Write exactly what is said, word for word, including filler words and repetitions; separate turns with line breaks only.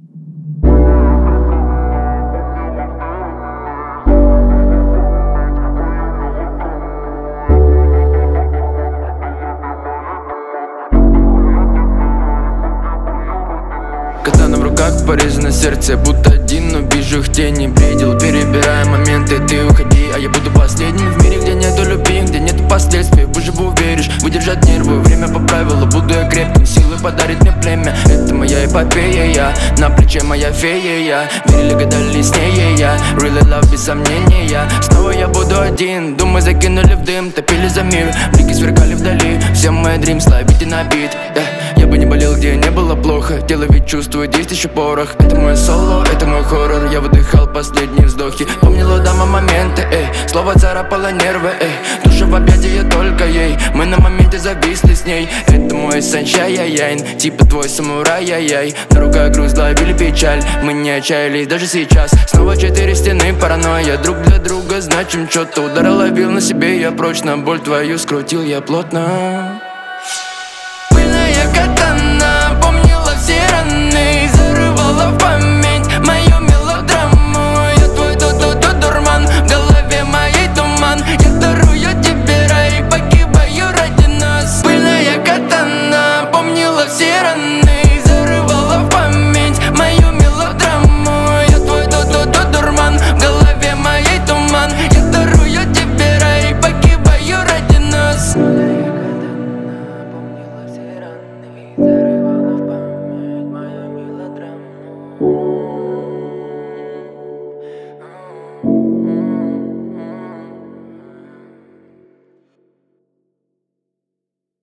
Катана в руках, порезано сердце, будто один, но вижу их тени. Предел, перебирая моменты, ты уходи, а я буду последним в мире, где нету любви, где нету последствий. Выживу, веришь, выдержать нервы, время по правилу, буду я крепким, силы подарит мне племя. Это моя эпопея, я, на плече моя фея, я. Верили, гадали, с ней я, really love без сомнения. Снова я буду один, думы закинули в дым, топили за мир, блики сверкали вдали. Все мои dreams, ловите на бит, yeah. Я бы не болел, где не было плохо, тело ведь чувствует, есть еще порох. Это мой соло, это мой хоррор, я выдыхал последние вздохи. Помнила дама моменты, эй, слово царапало нервы, эй. Душа в объятия только ей, мы на моменте зависли с ней. Это мой санчай, яйн, типа твой самурай, яй. На руках груз, ловили печаль, мы не отчаялись даже сейчас. Снова четыре стены, паранойя, друг для друга значим что-то. Удара ловил на себе я прочно, боль твою скрутил я плотно.
Катана помнила все раны, зарывала в память мою мелодраму. Я твой ду-ду-ду дурман, в голове моей туман. Я дарую тебе рай, погибаю ради нас. Пыльная катана помнила все раны.